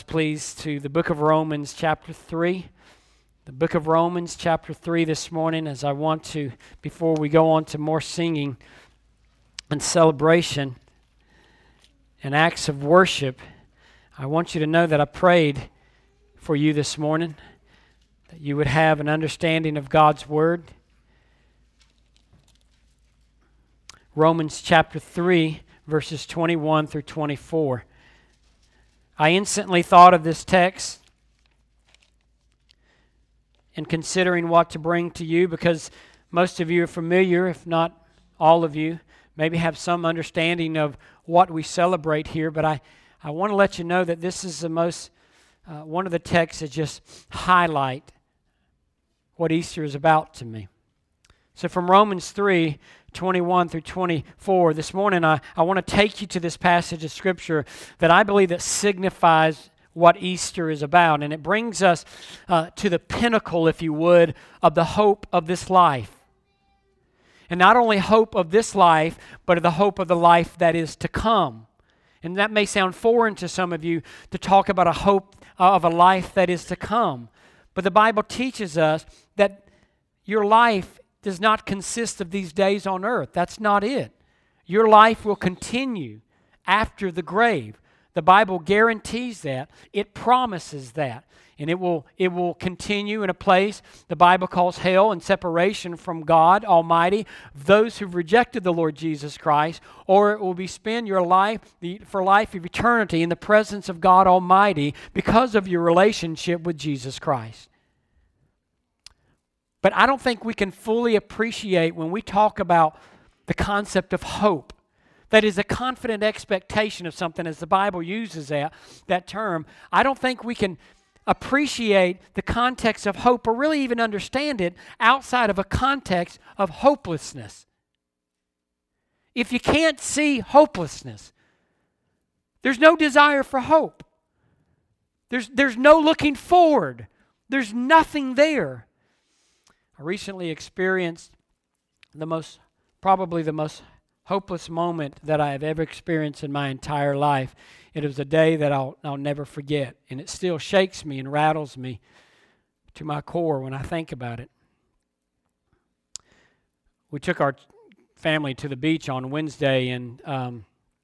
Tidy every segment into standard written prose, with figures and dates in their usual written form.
please, to the book of Romans chapter 3. The book of Romans chapter 3 this morning, as I want to, before we go on to more singing and celebration and acts of worship, I want you to know that I prayed for you this morning, that you would have an understanding of God's Word. Romans chapter 3, verses 21 through 24. I instantly thought of this text in considering what to bring to you, because most of you are familiar, if not all of you, maybe have some understanding of what we celebrate here, but I want to let you know that this is the most, one of the texts that just highlight what Easter is about to me. So from Romans 3, 21 through 24, this morning I want to take you to this passage of Scripture that I believe that signifies what Easter is about. And it brings us to the pinnacle, if you would, of the hope of this life. And not only hope of this life, but of the hope of the life that is to come. And that may sound foreign to some of you to talk about a hope of a life that is to come. But the Bible teaches us that your life does not consist of these days on earth. That's not it. Your life will continue after the grave. The Bible guarantees that. It promises that. And it will continue in a place the Bible calls hell and separation from God Almighty, those who've rejected the Lord Jesus Christ, or it will be spend your life for life of eternity in the presence of God Almighty because of your relationship with Jesus Christ. But I don't think we can fully appreciate when we talk about the concept of hope. That is a confident expectation of something, as the Bible uses that term. I don't think we can appreciate the context of hope or really even understand it outside of a context of hopelessness. If you can't see hopelessness, there's no desire for hope. There's no looking forward. There's nothing there. I recently experienced probably the most hopeless moment that I have ever experienced in my entire life. It was a day that I'll never forget, and it still shakes me and rattles me to my core when I think about it. We took our family to the beach on Wednesday, and I'm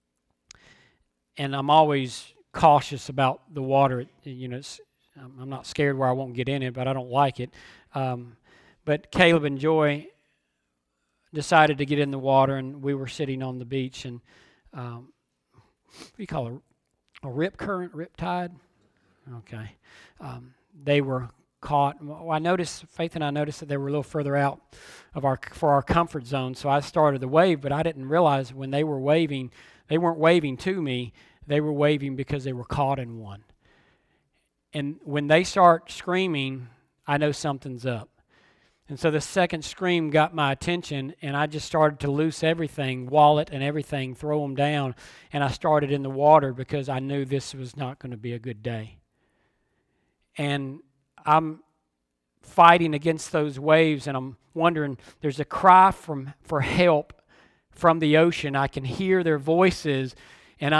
always cautious about the water. I'm not scared where I won't get in it, but I don't like it. But Caleb and Joy decided to get in the water, and we were sitting on the beach, and what do you call it? A rip current, rip tide? Okay. They were caught. Well, Faith and I noticed that they were a little further out for our comfort zone, so I started the wave, but I didn't realize when they were waving, they weren't waving to me, they were waving because they were caught in one. And when they start screaming, I know something's up. And so the second scream got my attention, and I just started to loose everything, wallet and everything, throw them down, and I started in the water because I knew this was not going to be a good day. And I'm fighting against those waves, and I'm wondering, there's a cry for help from the ocean. I can hear their voices, and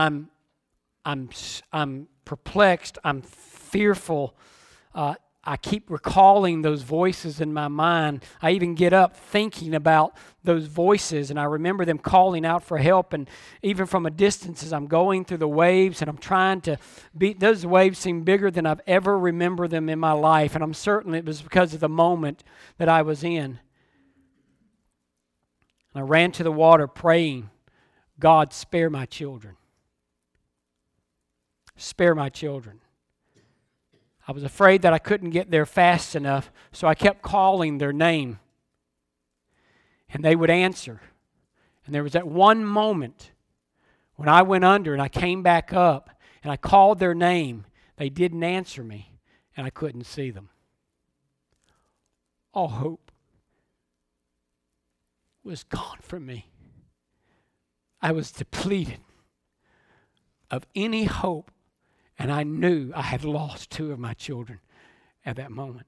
I'm perplexed, I'm fearful. I keep recalling those voices in my mind. I even get up thinking about those voices, and I remember them calling out for help. And even from a distance, as I'm going through the waves, and I'm trying to beat those waves, seem bigger than I've ever remembered them in my life. And I'm certain it was because of the moment that I was in. And I ran to the water praying, God, spare my children. Spare my children. I was afraid that I couldn't get there fast enough, so I kept calling their name. And they would answer. And there was that one moment when I went under and I came back up and I called their name. They didn't answer me, and I couldn't see them. All hope was gone from me. I was depleted of any hope. And I knew I had lost two of my children at that moment.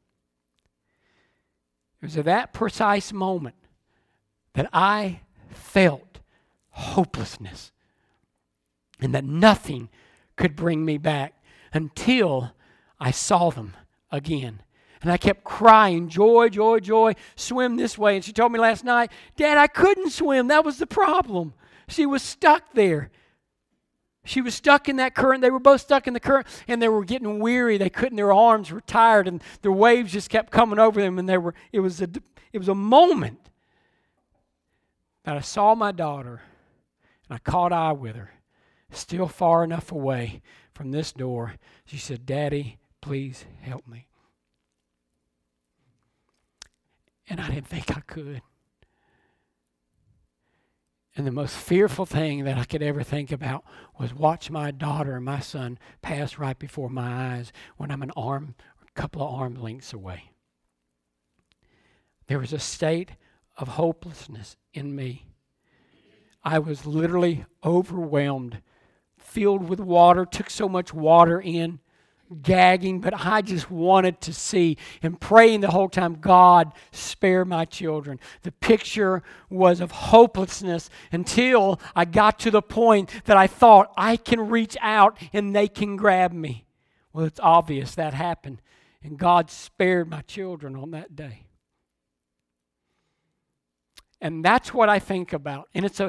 It was at that precise moment that I felt hopelessness and that nothing could bring me back. until I saw them again. And I kept crying, joy, joy, joy, swim this way. And she told me last night, Dad, I couldn't swim. That was the problem. She was stuck there. She was stuck in that current. They were both stuck in the current, and they were getting weary. They couldn't. Their arms were tired, and their waves just kept coming over them. And it was a moment that I saw my daughter, and I caught eye with her, still far enough away from this door. She said, Daddy, please help me. And I didn't think I could. And the most fearful thing that I could ever think about was watch my daughter and my son pass right before my eyes when I'm a couple of arm lengths away. There was a state of hopelessness in me. I was literally overwhelmed, filled with water, took so much water in, gagging, but I just wanted to see and praying the whole time, God, spare my children. The picture was of hopelessness until I got to the point that I thought I can reach out and they can grab me. Well, it's obvious that happened, and God spared my children on that day. And that's what I think about. And it's a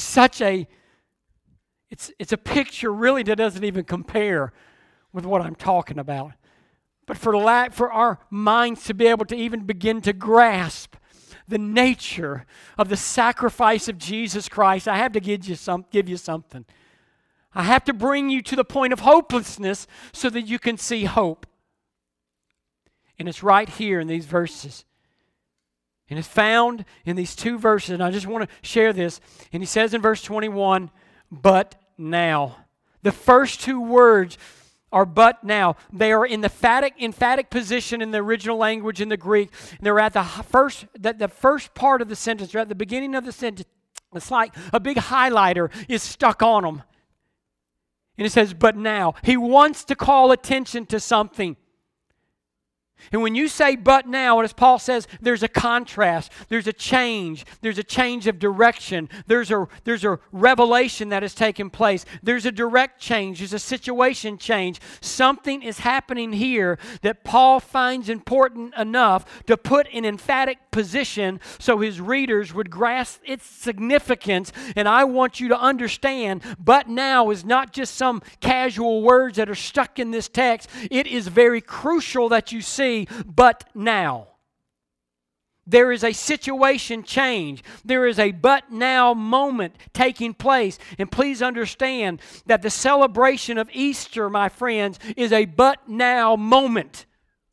picture really that doesn't even compare with what I'm talking about. But for our minds to be able to even begin to grasp the nature of the sacrifice of Jesus Christ, I have to give you something. I have to bring you to the point of hopelessness so that you can see hope. And it's right here in these verses. And it's found in these two verses. And I just want to share this. And he says in verse 21, but now. The first two words are but now. They are in the emphatic position in the original language in the Greek. They're at the first part of the sentence. They're at the beginning of the sentence. It's like a big highlighter is stuck on them. And it says, but now. He wants to call attention to something. And when you say but now, and as Paul says, there's a contrast, there's a change of direction, there's a revelation that has taken place, there's a direct change, there's a situation change. Something is happening here that Paul finds important enough to put in emphatic position so his readers would grasp its significance. And I want you to understand, but now is not just some casual words that are stuck in this text. It is very crucial that you see but now. There is a situation change. There is a but now moment taking place. And please understand that the celebration of Easter, my friends, is a but now moment.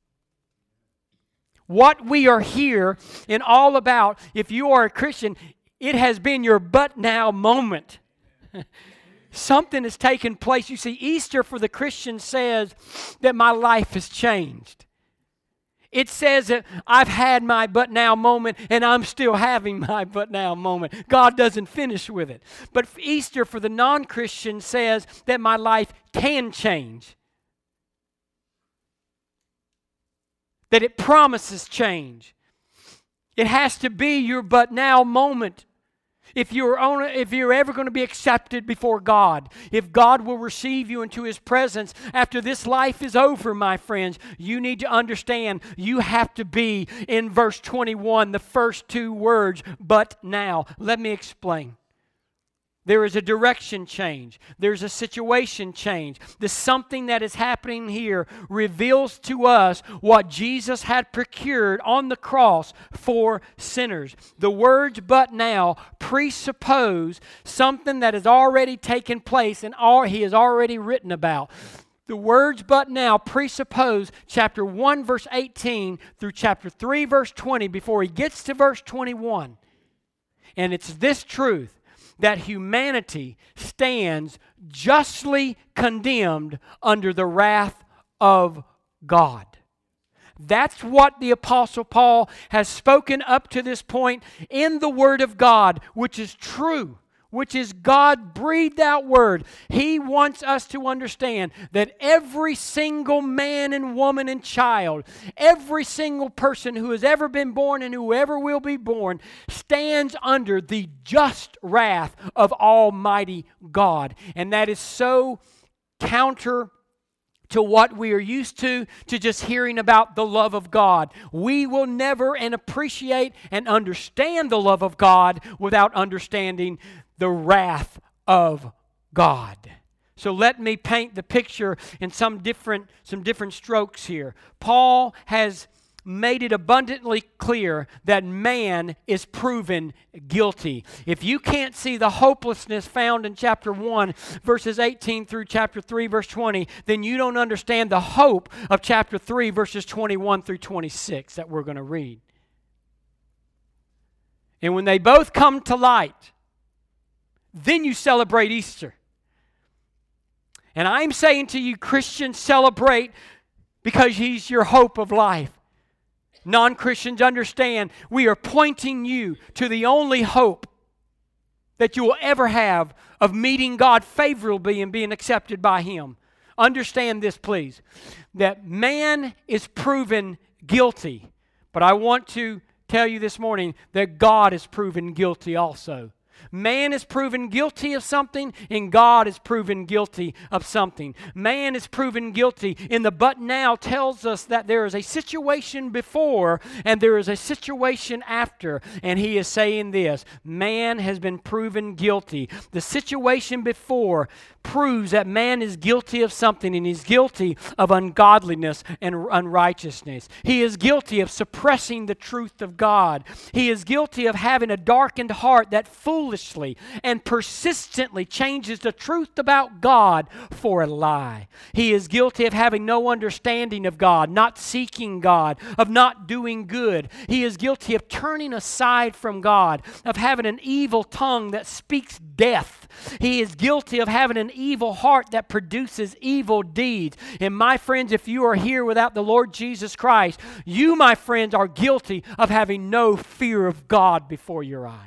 What we are here and all about, if you are a Christian, it has been your but now moment. Something has taken place. You see, Easter for the Christian says that my life has changed. It says that I've had my but now moment and I'm still having my but now moment. God doesn't finish with it. But Easter for the non-Christian says that my life can change. That it promises change. It has to be your but now moment. If you're ever going to be accepted before God, if God will receive you into His presence after this life is over, my friends, you need to understand you have to be in verse 21, the first two words, but now. Let me explain. There is a direction change. There's a situation change. The something that is happening here reveals to us what Jesus had procured on the cross for sinners. The words but now presuppose something that has already taken place and He has already written about. The words but now presuppose chapter 1 verse 18 through chapter 3 verse 20 before he gets to verse 21. And it's this truth that humanity stands justly condemned under the wrath of God. That's what the Apostle Paul has spoken up to this point in the Word of God, which is true, which is God-breathed out Word. He wants us to understand that every single man and woman and child, every single person who has ever been born and whoever will be born, stands under the just wrath of Almighty God. And that is so counter to what we are used to just hearing about the love of God. We will never appreciate and understand the love of God without understanding the wrath of God. So let me paint the picture in some different strokes here. Paul has made it abundantly clear that man is proven guilty. If you can't see the hopelessness found in chapter 1, verses 18 through chapter 3, verse 20, then you don't understand the hope of chapter 3, verses 21 through 26 that we're going to read. And when they both come to light, then you celebrate Easter. And I'm saying to you, Christians, celebrate because He's your hope of life. Non-Christians, understand we are pointing you to the only hope that you will ever have of meeting God favorably and being accepted by Him. Understand this, please, that man is proven guilty. But I want to tell you this morning that God is proven guilty also. Man is proven guilty of something, and God is proven guilty of something. Man is proven guilty, and the but now tells us that there is a situation before and there is a situation after. And he is saying this: man has been proven guilty. The situation before proves that man is guilty of something, and he's guilty of ungodliness and unrighteousness. He is guilty of suppressing the truth of God. He is guilty of having a darkened heart that foolishly and persistently changes the truth about God for a lie. He is guilty of having no understanding of God, not seeking God, of not doing good. He is guilty of turning aside from God, of having an evil tongue that speaks death. He is guilty of having an evil heart that produces evil deeds. And my friends, if you are here without the Lord Jesus Christ, you, my friends, are guilty of having no fear of God before your eyes.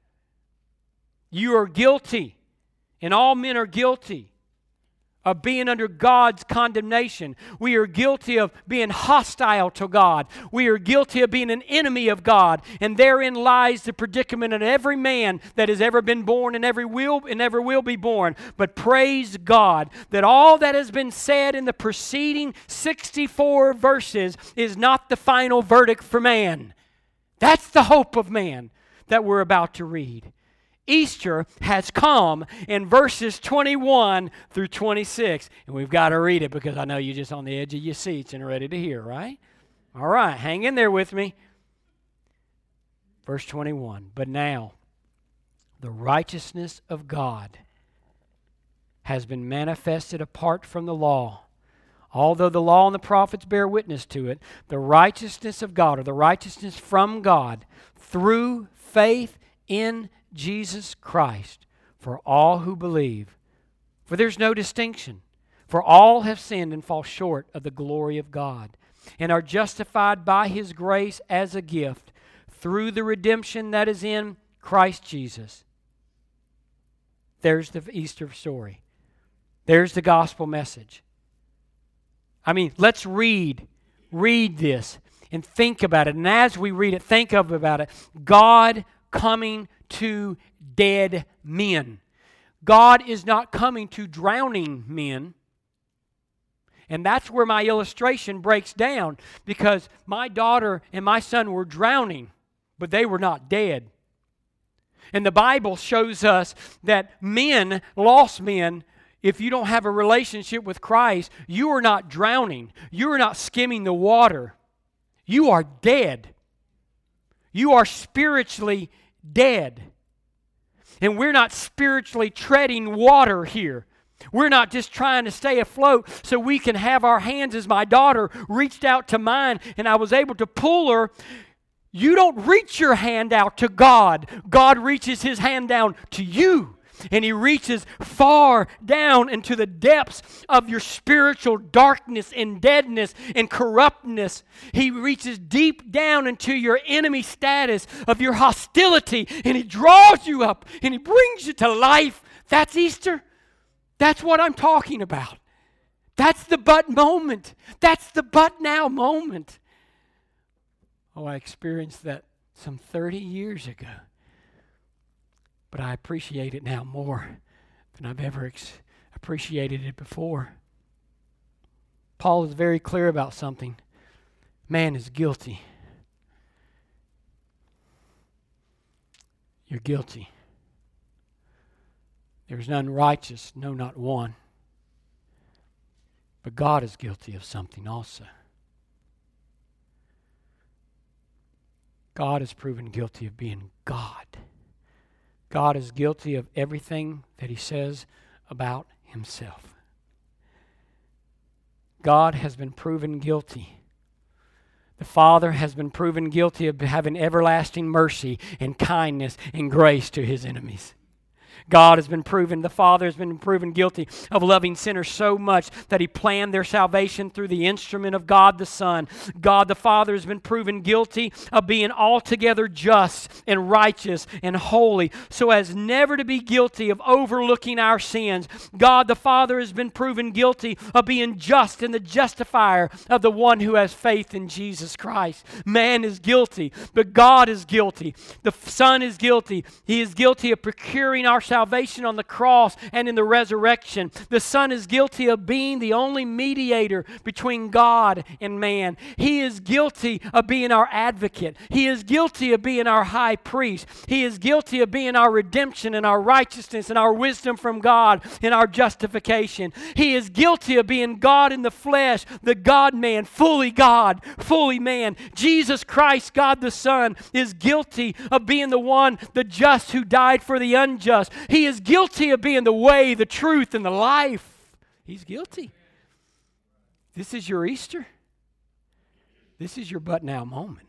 You are guilty, and all men are guilty of being under God's condemnation. We are guilty of being hostile to God. We are guilty of being an enemy of God. And therein lies the predicament of every man that has ever been born and ever will be born. But praise God that all that has been said in the preceding 64 verses is not the final verdict for man. That's the hope of man that we're about to read. Easter has come in verses 21 through 26. And we've got to read it because I know you're just on the edge of your seats and ready to hear, right? All right, hang in there with me. Verse 21, but now the righteousness of God has been manifested apart from the law. Although the law and the prophets bear witness to it, the righteousness of God, or the righteousness from God, through faith in Jesus Christ, for all who believe. For there's no distinction. For all have sinned and fall short of the glory of God, and are justified by His grace as a gift through the redemption that is in Christ Jesus. There's the Easter story. There's the gospel message. I mean, let's read this and think about it. And as we read it, think about it. God coming to dead men. God is not coming to drowning men. And that's where my illustration breaks down, because my daughter and my son were drowning, but they were not dead. And the Bible shows us that men, lost men, if you don't have a relationship with Christ, you are not drowning. You are not skimming the water. You are dead. You are spiritually dead. And we're not spiritually treading water here. We're not just trying to stay afloat so we can have our hands, as my daughter reached out to mine and I was able to pull her. You don't reach your hand out to God. God reaches His hand down to you. And He reaches far down into the depths of your spiritual darkness and deadness and corruptness. He reaches deep down into your enemy status of your hostility, and He draws you up and He brings you to life. That's Easter. That's what I'm talking about. That's the but moment. That's the but now moment. Oh, I experienced that some 30 years ago. But I appreciate it now more than I've ever appreciated it before. Paul is very clear about something. Man is guilty. You're guilty. There's none righteous, no, not one. But God is guilty of something also. God is proven guilty of being God. God is guilty of everything that He says about Himself. God has been proven guilty. The Father has been proven guilty of having everlasting mercy and kindness and grace to His enemies. God has been proven, the Father has been proven guilty of loving sinners so much that He planned their salvation through the instrument of God the Son. God the Father has been proven guilty of being altogether just and righteous and holy so as never to be guilty of overlooking our sins. God the Father has been proven guilty of being just and the justifier of the one who has faith in Jesus Christ. Man is guilty, but God is guilty. The Son is guilty. He is guilty of procuring our salvation on the cross and in the resurrection. The Son is guilty of being the only mediator between God and man. He is guilty of being our advocate. He is guilty of being our high priest. He is guilty of being our redemption and our righteousness and our wisdom from God and our justification. He is guilty of being God in the flesh, the God-man, fully God, fully man. Jesus Christ, God the Son, is guilty of being the one, the just who died for the unjust. He is guilty of being the way, the truth, and the life. He's guilty. This is your Easter. This is your but now moment.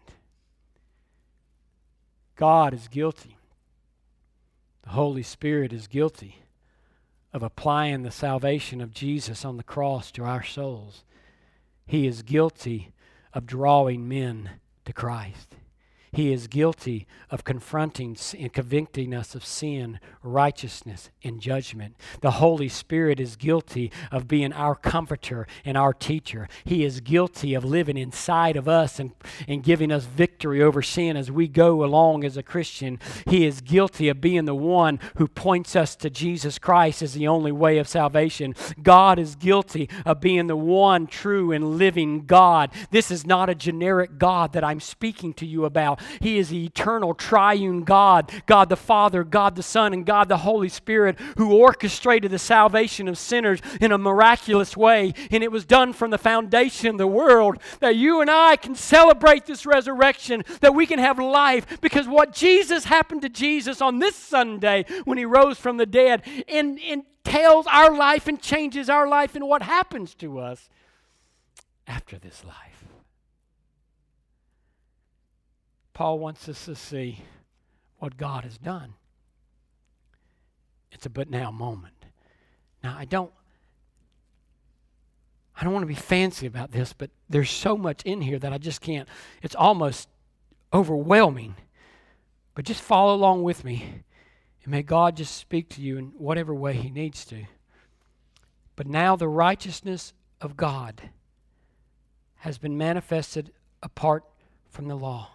God is guilty. The Holy Spirit is guilty of applying the salvation of Jesus on the cross to our souls. He is guilty of drawing men to Christ. He is guilty of confronting and convicting us of sin, righteousness, and judgment. The Holy Spirit is guilty of being our comforter and our teacher. He is guilty of living inside of us and giving us victory over sin as we go along as a Christian. He is guilty of being the one who points us to Jesus Christ as the only way of salvation. God is guilty of being the one true and living God. This is not a generic God that I'm speaking to you about. He is the eternal triune God, God the Father, God the Son, and God the Holy Spirit, who orchestrated the salvation of sinners in a miraculous way. And it was done from the foundation of the world that you and I can celebrate this resurrection, that we can have life, because what Jesus happened to Jesus on this Sunday when He rose from the dead entails our life and changes our life and what happens to us after this life. Paul wants us to see what God has done. It's a but now moment. Now, I don't want to be fancy about this, but there's so much in here that I just can't. It's almost overwhelming. But just follow along with me, and may God just speak to you in whatever way He needs to. But now the righteousness of God has been manifested apart from the law.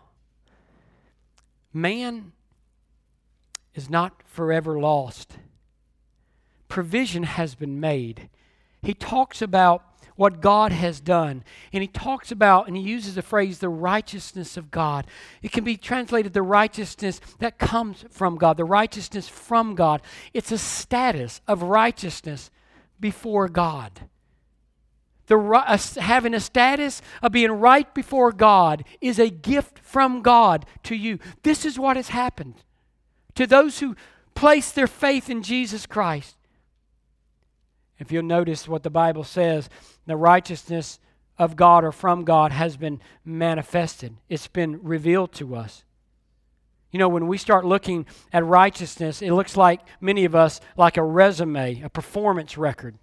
Man is not forever lost. Provision has been made. He talks about what God has done, and he talks about, and he uses the phrase, the righteousness of God. It can be translated the righteousness that comes from God, the righteousness from God. It's a status of righteousness before God. Having a status of being right before God is a gift from God to you. This is what has happened to those who place their faith in Jesus Christ. If you'll notice what the Bible says, the righteousness of God or from God has been manifested. It's been revealed to us. You know, when we start looking at righteousness, it looks like many of us like a resume, a performance record.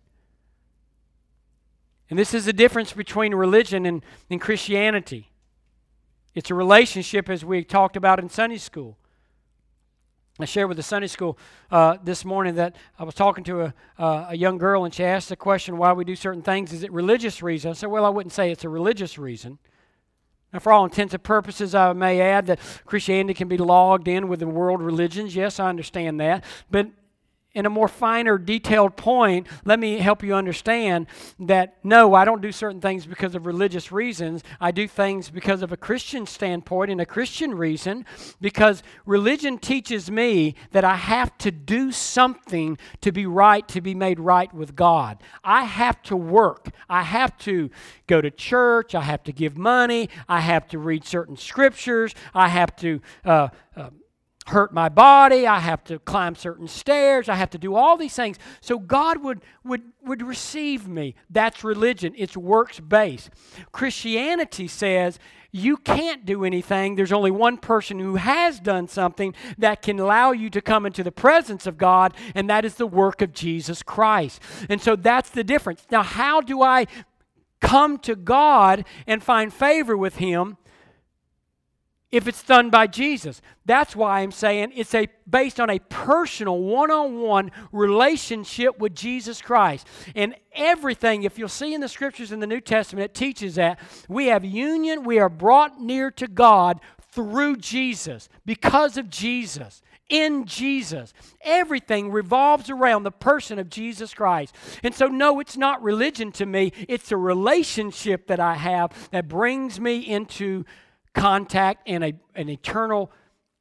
And this is the difference between religion and Christianity. It's a relationship, as we talked about in Sunday school. I shared with the Sunday school this morning that I was talking to a young girl, and she asked the question, why we do certain things. Is it religious reason? I said, well, I wouldn't say it's a religious reason. Now, for all intents and purposes, I may add that Christianity can be logged in with the world religions. Yes, I understand that. But in a more finer, detailed point, let me help you understand that no, I don't do certain things because of religious reasons. I do things because of a Christian standpoint and a Christian reason, because religion teaches me that I have to do something to be right, to be made right with God. I have to work. I have to go to church. I have to give money. I have to read certain scriptures. I have to hurt my body. I have to climb certain stairs. I have to do all these things. So God would receive me. That's religion. It's works-based. Christianity says you can't do anything. There's only one person who has done something that can allow you to come into the presence of God, and that is the work of Jesus Christ. And so that's the difference. Now, how do I come to God and find favor with Him if it's done by Jesus? That's why I'm saying it's based on a personal, one-on-one relationship with Jesus Christ. And everything, if you'll see in the Scriptures in the New Testament, it teaches that we have union, we are brought near to God through Jesus, because of Jesus, in Jesus. Everything revolves around the person of Jesus Christ. And so, no, it's not religion to me. It's a relationship that I have that brings me into contact and an eternal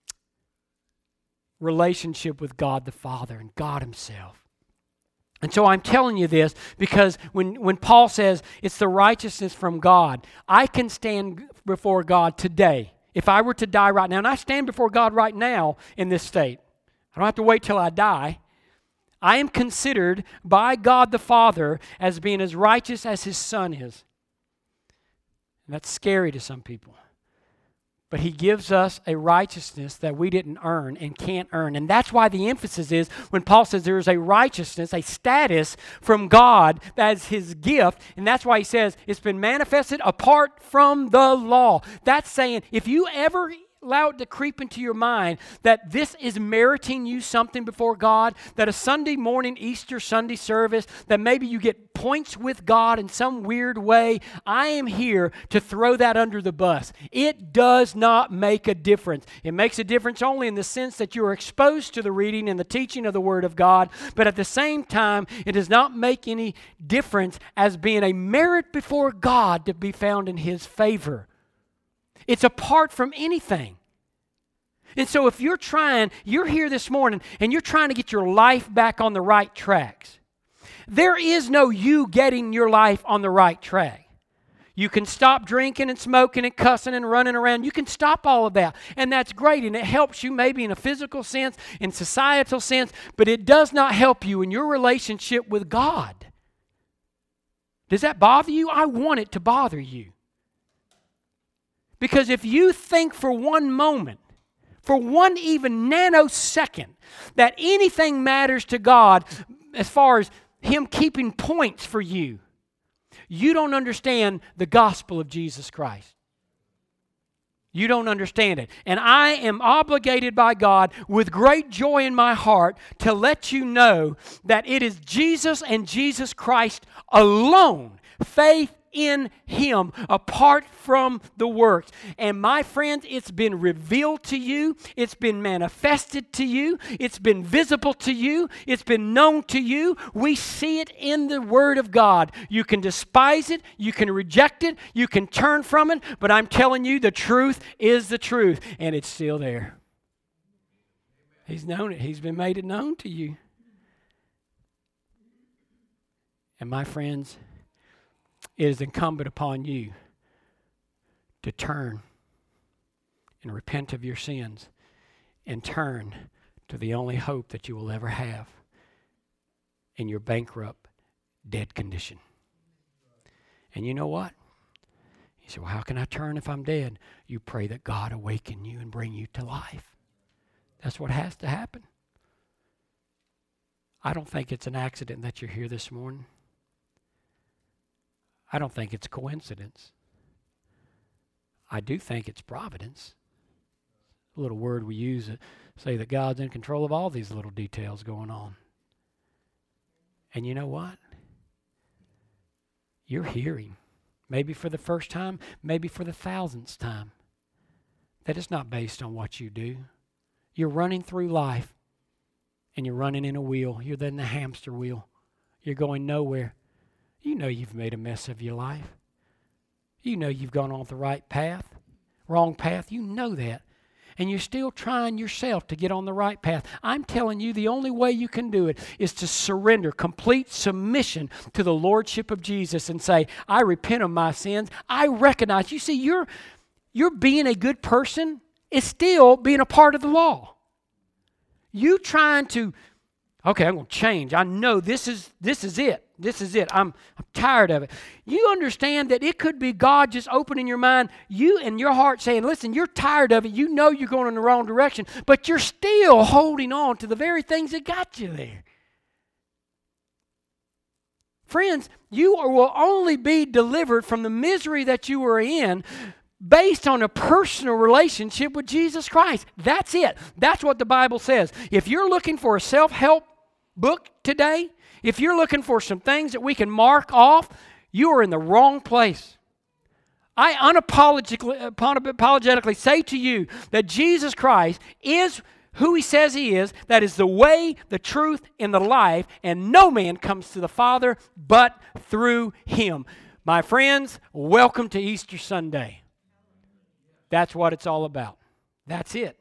relationship with God the Father and God Himself. And so I'm telling you this because when Paul says it's the righteousness from God, I can stand before God today. If I were to die right now, and I stand before God right now in this state, I don't have to wait till I die. I am considered by God the Father as being as righteous as His Son is. And that's scary to some people. But He gives us a righteousness that we didn't earn and can't earn. And that's why the emphasis is when Paul says there is a righteousness, a status from God that is His gift. And that's why he says it's been manifested apart from the law. That's saying if you ever allow it to creep into your mind that this is meriting you something before God, that a Sunday morning Easter Sunday service, that maybe you get points with God in some weird way, I am here to throw that under the bus. It does not make a difference. It makes a difference only in the sense that you are exposed to the reading and the teaching of the Word of God, but at the same time, it does not make any difference as being a merit before God to be found in His favor. It's apart from anything. And so if you're here this morning and you're trying to get your life back on the right tracks, there is no you getting your life on the right track. You can stop drinking and smoking and cussing and running around. You can stop all of that. And that's great. And it helps you maybe in a physical sense, in societal sense, but it does not help you in your relationship with God. Does that bother you? I want it to bother you. Because if you think for one moment, for one even nanosecond, that anything matters to God as far as Him keeping points for you, you don't understand the gospel of Jesus Christ. You don't understand it. And I am obligated by God with great joy in my heart to let you know that it is Jesus and Jesus Christ alone, faith in Him, apart from the works. And my friends, it's been revealed to you, it's been manifested to you, it's been visible to you, it's been known to you. We see it in the Word of God. You can despise it, you can reject it, you can turn from it, but I'm telling you the truth is the truth, and it's still there. He's known it. He's been made it known to you. And my friends, it is incumbent upon you to turn and repent of your sins and turn to the only hope that you will ever have in your bankrupt, dead condition. And you know what? You say, well, how can I turn if I'm dead? You pray that God awaken you and bring you to life. That's what has to happen. I don't think it's an accident that you're here this morning. I don't think it's coincidence. I do think it's providence. A little word we use to say that God's in control of all these little details going on. And you know what? You're hearing, maybe for the first time, maybe for the 1000th time, that it's not based on what you do. You're running through life, and you're running in a wheel. You're in the hamster wheel. You're going nowhere. You know you've made a mess of your life. You know you've gone off the right path, wrong path. You know that. And you're still trying yourself to get on the right path. I'm telling you, the only way you can do it is to surrender, complete submission to the Lordship of Jesus and say, I repent of my sins. I recognize. You see, you're being a good person is still being a part of the law. You trying to, okay, I'm going to change. I know this is it. This is it. I'm tired of it. You understand that it could be God just opening your mind, you and your heart saying, listen, you're tired of it. You know you're going in the wrong direction, but you're still holding on to the very things that got you there. Friends, you will only be delivered from the misery that you were in based on a personal relationship with Jesus Christ. That's it. That's what the Bible says. If you're looking for a self-help book today, if you're looking for some things that we can mark off, you are in the wrong place. I unapologetically say to you that Jesus Christ is who He says He is. That is the way, the truth, and the life, and no man comes to the Father but through Him. My friends, welcome to Easter Sunday. That's what it's all about. That's it.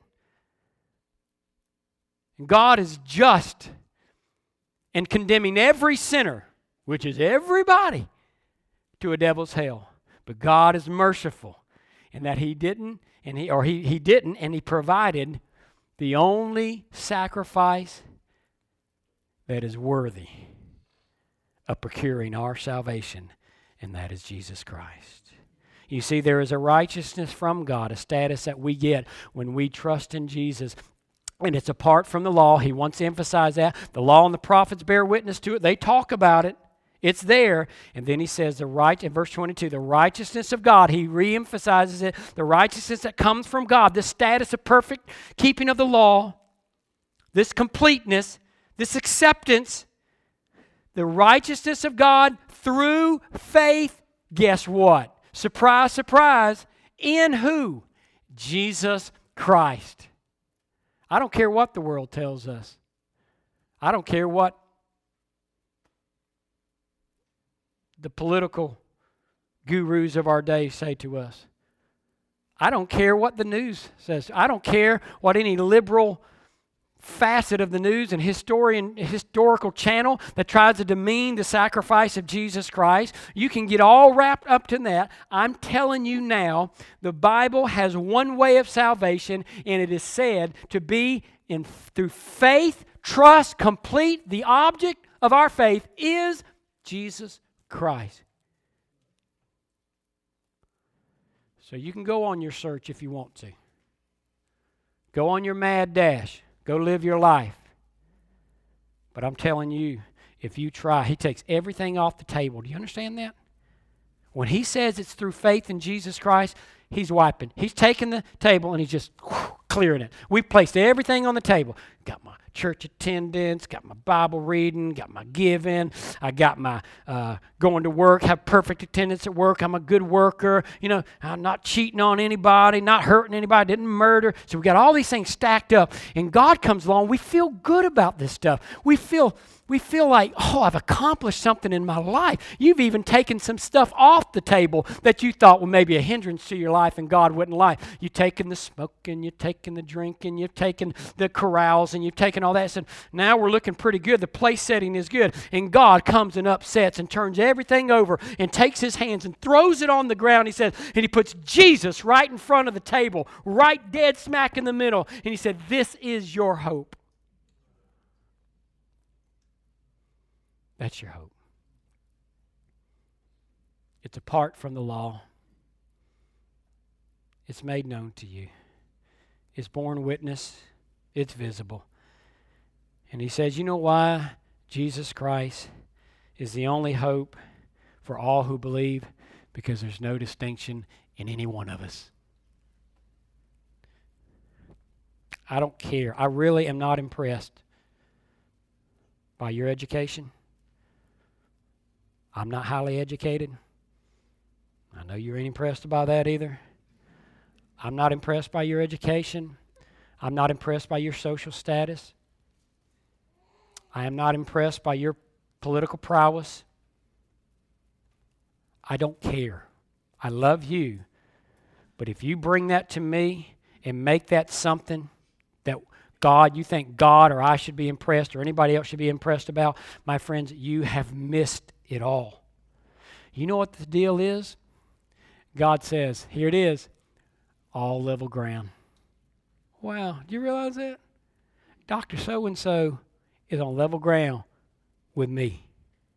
And God is just and condemning every sinner, which is everybody, to a devil's hell. But God is merciful in that He didn't, and He provided the only sacrifice that is worthy of procuring our salvation, and that is Jesus Christ. You see, there is a righteousness from God, a status that we get when we trust in Jesus. And it's apart from the law. He wants to emphasize that. The law and the prophets bear witness to it. They talk about it. It's there. And then he says, in verse 22, the righteousness of God, he reemphasizes it, the righteousness that comes from God, this status of perfect keeping of the law, this completeness, this acceptance, the righteousness of God through faith, guess what? Surprise, surprise, in who? Jesus Christ. I don't care what the world tells us. I don't care what the political gurus of our day say to us. I don't care what the news says. I don't care what any liberal facet of the news and historical channel that tries to demean the sacrifice of Jesus Christ. You can get all wrapped up in that. I'm telling you now, the Bible has one way of salvation, and it is said to be through faith, trust, complete. The object of our faith is Jesus Christ. So you can go on your search if you want to. Go on your mad dash. Go live your life. But I'm telling you, if you try, He takes everything off the table. Do you understand that? When He says it's through faith in Jesus Christ, He's wiping. He's taking the table and He's just clearing it. We've placed everything on the table. Got my church attendance, got my Bible reading, got my giving, I got my going to work, have perfect attendance at work, I'm a good worker, I'm not cheating on anybody, not hurting anybody, didn't murder. So we got all these things stacked up, and God comes along, we feel good about this stuff. We feel like, I've accomplished something in my life. You've even taken some stuff off the table that you thought was maybe a hindrance to your life and God wouldn't like. You've taken the smoking, you've taken the drinking, you've taken the carousing, you've taken all that. So now we're looking pretty good. The place setting is good. And God comes and upsets and turns everything over and takes His hands and throws it on the ground. He says, and He puts Jesus right in front of the table, right dead smack in the middle. And He said, this is your hope. That's your hope. It's apart from the law. It's made known to you. It's borne witness. It's visible. And He says, you know why Jesus Christ is the only hope for all who believe? Because there's no distinction in any one of us. I don't care. I really am not impressed by your education. I'm not highly educated. I know you ain't impressed by that either. I'm not impressed by your education. I'm not impressed by your social status. I am not impressed by your political prowess. I don't care. I love you. But if you bring that to me and make that something that God, you think God or I should be impressed or anybody else should be impressed about, my friends, you have missed it all. You know what the deal is? God says, here it is, all level ground. Wow, do you realize that? Dr. So-and-so is on level ground with me.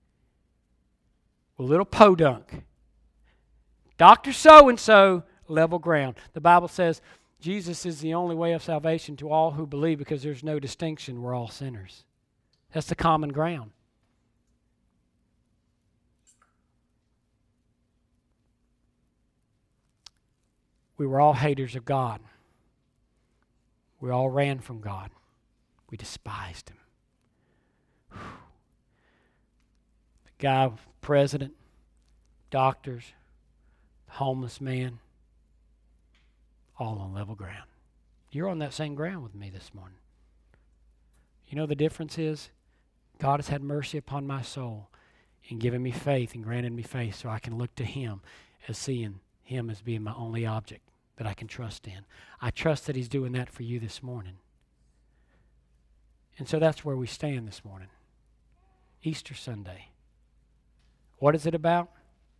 A little podunk. Dr. So-and-so, level ground. The Bible says Jesus is the only way of salvation to all who believe because there's no distinction. We're all sinners. That's the common ground. We were all haters of God. We all ran from God. We despised Him. The guy, president, doctors, homeless man, all on level ground. You're on that same ground with me this morning. You know the difference is God has had mercy upon my soul and given me faith and granted me faith so I can look to Him as seeing Him as being my only object that I can trust in. I trust that He's doing that for you this morning. And so that's where we stand this morning. Easter Sunday. What is it about?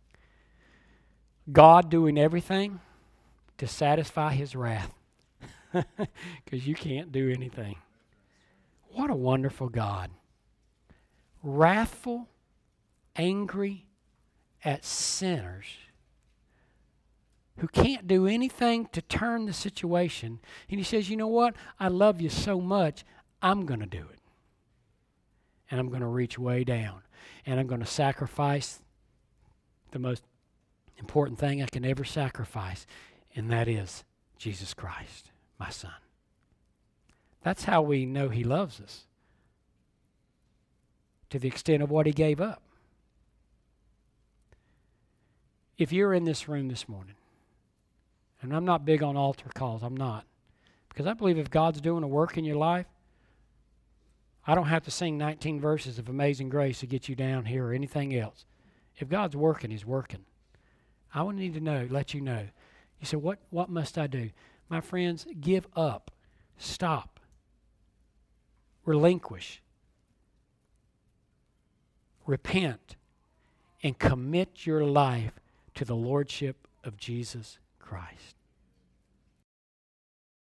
God doing everything to satisfy His wrath. Because you can't do anything. What a wonderful God. Wrathful, angry at sinners who can't do anything to turn the situation. And He says, you know what? I love you so much, I'm going to do it. And I'm going to reach way down. And I'm going to sacrifice the most important thing I can ever sacrifice, and that is Jesus Christ, my Son. That's how we know He loves us, to the extent of what He gave up. If you're in this room this morning, and I'm not big on altar calls, I'm not, because I believe if God's doing a work in your life, I don't have to sing 19 verses of Amazing Grace to get you down here or anything else. If God's working, He's working. I would need to know, let you know. You say, what must I do? My friends, give up. Stop. Relinquish. Repent. And commit your life to the Lordship of Jesus Christ.